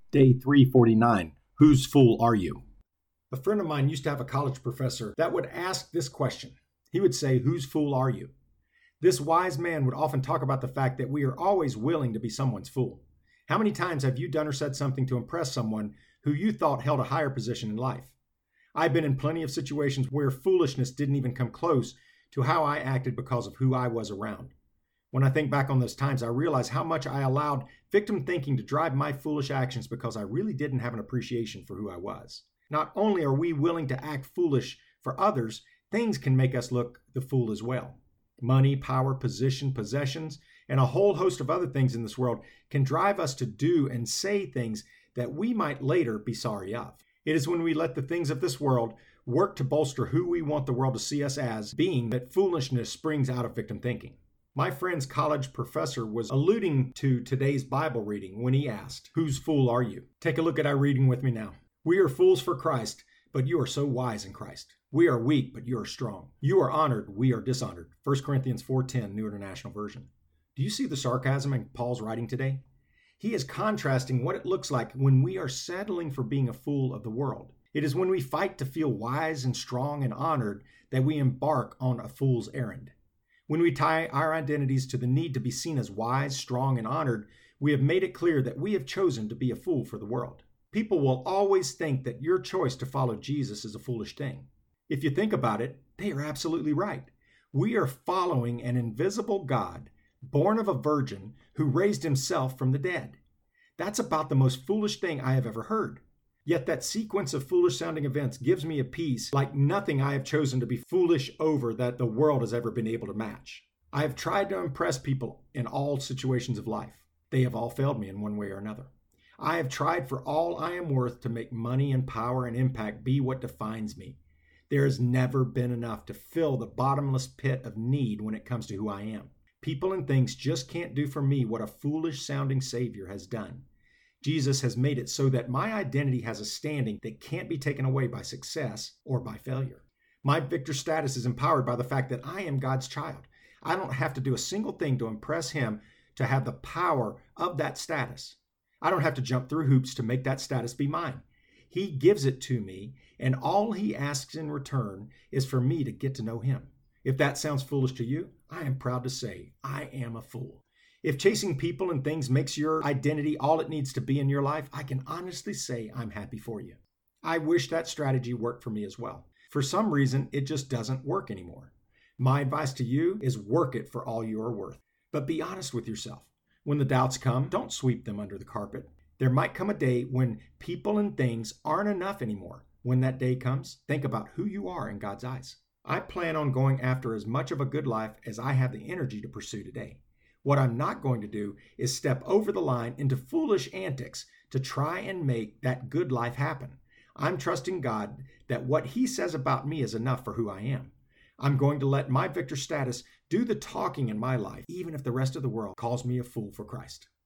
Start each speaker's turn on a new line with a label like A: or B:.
A: Day 349. Whose fool are you? A friend of mine used to have a college professor that would ask this question. He would say, "Whose fool are you?" This wise man would often talk about the fact that we are always willing to be someone's fool. How many times have you done or said something to impress someone who you thought held a higher position in life? I've been in plenty of situations where foolishness didn't even come close to how I acted because of who I was around. When I think back on those times, I realize how much I allowed victim thinking to drive my foolish actions because I really didn't have an appreciation for who I was. Not only are we willing to act foolish for others, things can make us look the fool as well. Money, power, position, possessions, and a whole host of other things in this world can drive us to do and say things that we might later be sorry of. It is when we let the things of this world work to bolster who we want the world to see us as being that foolishness springs out of victim thinking. My friend's college professor was alluding to today's Bible reading when he asked, "Whose fool are you?" Take a look at our reading with me now. "We are fools for Christ, but you are so wise in Christ. We are weak, but you are strong. You are honored, we are dishonored." 1 Corinthians 4:10, New International Version. Do you see the sarcasm in Paul's writing today? He is contrasting what it looks like when we are settling for being a fool of the world. It is when we fight to feel wise and strong and honored that we embark on a fool's errand. When we tie our identities to the need to be seen as wise, strong, and honored, we have made it clear that we have chosen to be a fool for the world. People will always think that your choice to follow Jesus is a foolish thing. If you think about it, they are absolutely right. We are following an invisible God, born of a virgin, who raised himself from the dead. That's about the most foolish thing I have ever heard. Yet that sequence of foolish-sounding events gives me a peace like nothing I have chosen to be foolish over that the world has ever been able to match. I have tried to impress people in all situations of life. They have all failed me in one way or another. I have tried for all I am worth to make money and power and impact be what defines me. There has never been enough to fill the bottomless pit of need when it comes to who I am. People and things just can't do for me what a foolish-sounding Savior has done. Jesus has made it so that my identity has a standing that can't be taken away by success or by failure. My victor status is empowered by the fact that I am God's child. I don't have to do a single thing to impress him to have the power of that status. I don't have to jump through hoops to make that status be mine. He gives it to me, and all he asks in return is for me to get to know him. If that sounds foolish to you, I am proud to say I am a fool. If chasing people and things makes your identity all it needs to be in your life, I can honestly say I'm happy for you. I wish that strategy worked for me as well. For some reason, it just doesn't work anymore. My advice to you is work it for all you are worth. But be honest with yourself. When the doubts come, don't sweep them under the carpet. There might come a day when people and things aren't enough anymore. When that day comes, think about who you are in God's eyes. I plan on going after as much of a good life as I have the energy to pursue today. What I'm not going to do is step over the line into foolish antics to try and make that good life happen. I'm trusting God that what he says about me is enough for who I am. I'm going to let my victor status do the talking in my life, even if the rest of the world calls me a fool for Christ.